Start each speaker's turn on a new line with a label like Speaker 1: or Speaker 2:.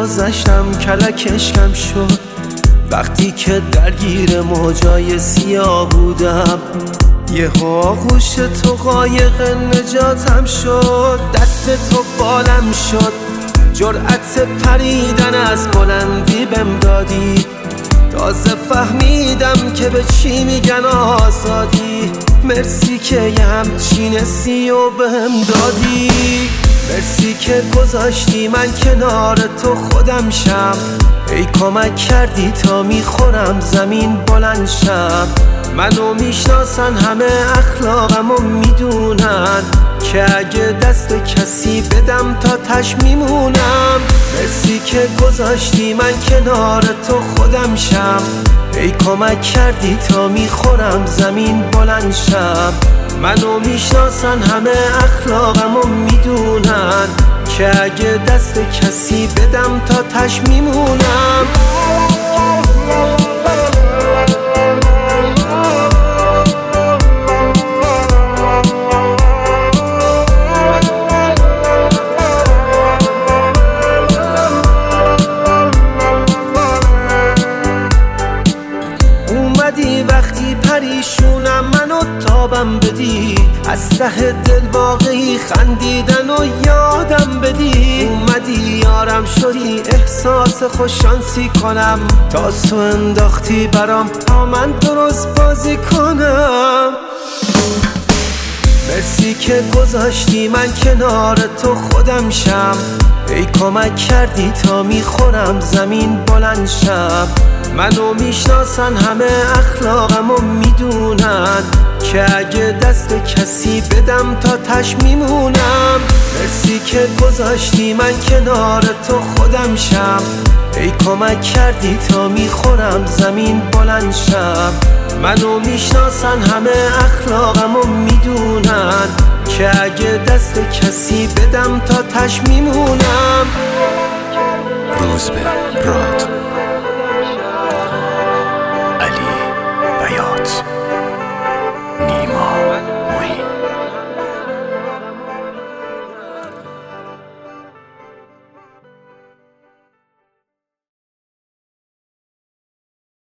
Speaker 1: گذشتم کلکش کم شد، وقتی که درگیر موجای سیاه بودم. یهو آغوش تو قایق نجاتم شد، دست تو بالم شد، جرأت پریدن از بلندی بهم دادی. تازه فهمیدم که به چی میگن آزادی. مرسی که یه همچین حسی و بهم دادی. مرسی که گذاشتی من کنار تو خودم شم. ای کمک کردی تا میخورم زمین بلند شم. منو میشناسن همه، اخلاقمو میدونن که اگه دست کسی بدم تا تش میمونم. مرسی که گذاشتی من کنار تو خودم شم. ای کمک کردی تا میخورم زمین بلند شم. منو میشناسن همه، اخلاقمو میدونن که اگه دست کسی بدم تا تش میمونم. وقتی پریشونم منو تابم بدی، از ته دل واقعی خندیدن و یادم بدی. اومدی یارم شدی، احساس خوششانسی کنم. تا تو انداختی برام تا من درست بازی کنم. مرسی که گذاشتی من کنار تو خودم شم. ای کمک کردی تا میخورم زمین بلند شم. منو میشناسن همه، اخلاقمو میدونن که اگه دست کسی بدم تا تش میمونم. مرسی که گذاشتی من کنار تو خودم شم. ای کمک کردی تا میخورم زمین بلند شم. منو میشناسن همه، اخلاقمو میدونن که اگه دست کسی بدم تا تش میمونم.
Speaker 2: روزبه راد